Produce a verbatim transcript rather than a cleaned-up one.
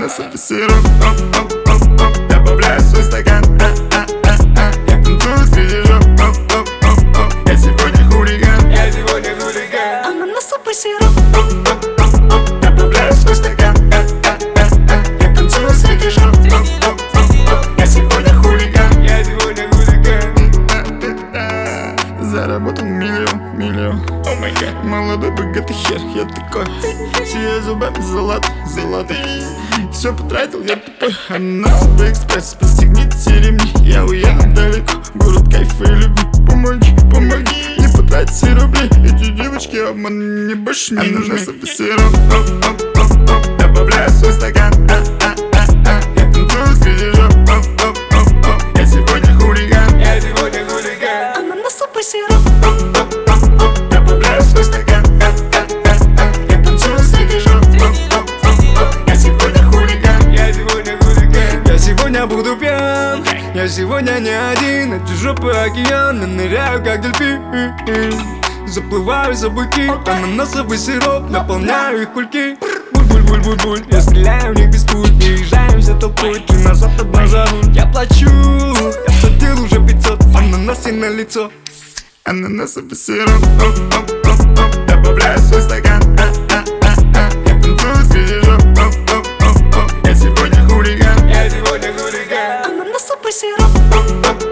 Ананасовый сироп, добавляю в свой стакан. Я танцую среди жоп. Я сегодня хулиган. Я сегодня хулиган. Ананасовый сироп, добавляю в свой стакан. Я танцую среди жоп. Я сегодня хулиган. Я сегодня хулиган. Заработал миллион, миллион. О май гад. Молодой богатый хер, я такой. Сияю зубами золотой, золотой. Все потратил, я тупой. Ананасовый экспресс, пристегните ремни. Я уеду далеко, город кайфа и любви. Помоги, помоги, не потратить рубли. Эти девочки обман мне больше не нужны. Ананасовый сироп, добавляю в свой стакан. Я танцую среди жоп. Я сегодня хулиган. Я сегодня хулиган. ананасовый сироп, Добавляю в свой стакан. Я танцую среди жоп. Я сегодня хулиган. Я сегодня хулиган. Я сегодня буду пьян. Я сегодня не один. Эти жопы океана, ныряю как дельфин. Заплываю за буки. Ананасовый сироп, наполняю их кульки. Буль-буль-буль-буль-буль. Я стреляю в них без пуль. Переезжаемся толпой, ты назад одна за руль. Я плачу, я платил уже пятьсот. Ананасы на лицо. Ананасовый сироп, добавляю в свой стакан. Я танцую среди жоп. Я сегодня хулиган. Я сегодня хулиган. ананасовый сироп,